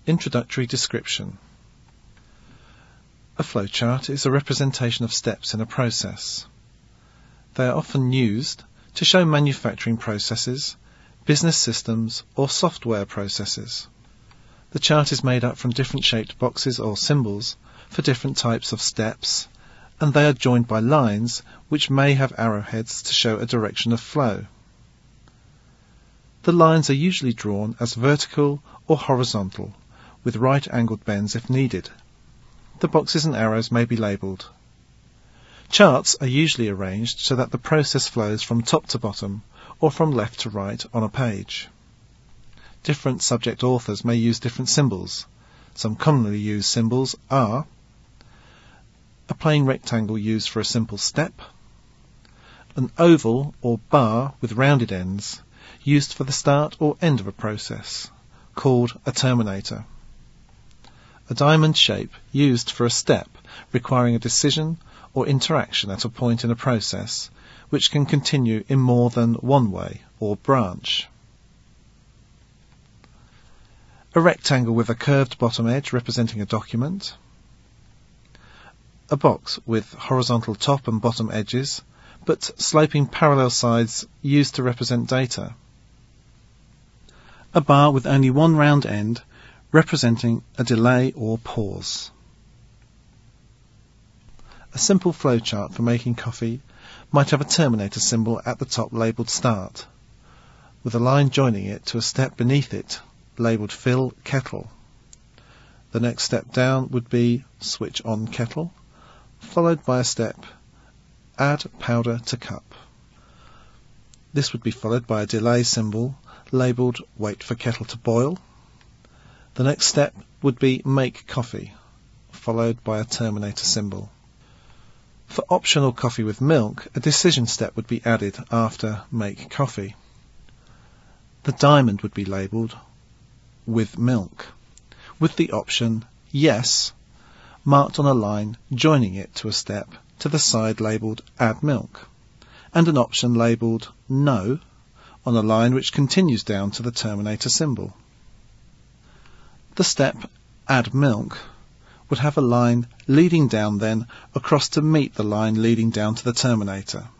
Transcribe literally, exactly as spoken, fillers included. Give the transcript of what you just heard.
Introductory description. A flowchart is a representation of steps in a process. They are often used to show manufacturing processes, business systems, or software processes. The chart is made up from different shaped boxes or symbols for different types of steps, and they are joined by lines which may have arrowheads to show a direction of flow. The lines are usually drawn as vertical or horizontal, with right-angled bends if needed. The boxes and arrows may be labelled. Charts are usually arranged so that the process flows from top to bottom or from left to right on a page. Different subject authors may use different symbols. Some commonly used symbols are a plain rectangle used for a simple step, an oval or bar with rounded ends used for the start or end of a process, called a terminator, a diamond shape used for a step requiring a decision or interaction at a point in a process which can continue in more than one way or branch. A rectangle with a curved bottom edge representing a document. A box with horizontal top and bottom edges, but sloping parallel sides used to represent data. A bar with only one round end representing a delay or pause. A simple flowchart for making coffee might have a terminator symbol at the top labelled start, with a line joining it to a step beneath it labelled fill kettle. The next step down would be switch on kettle, followed by a step add powder to cup. This would be followed by a delay symbol labelled wait for kettle to boil. The next step would be make coffee, followed by a terminator symbol. For optional coffee with milk, a decision step would be added after make coffee. The diamond would be labelled with milk, with the option yes marked on a line joining it to a step to the side labelled add milk, and an option labelled no on a line which continues down to the terminator symbol. The step add milk would have a line leading down then across to meet the line leading down to the terminator.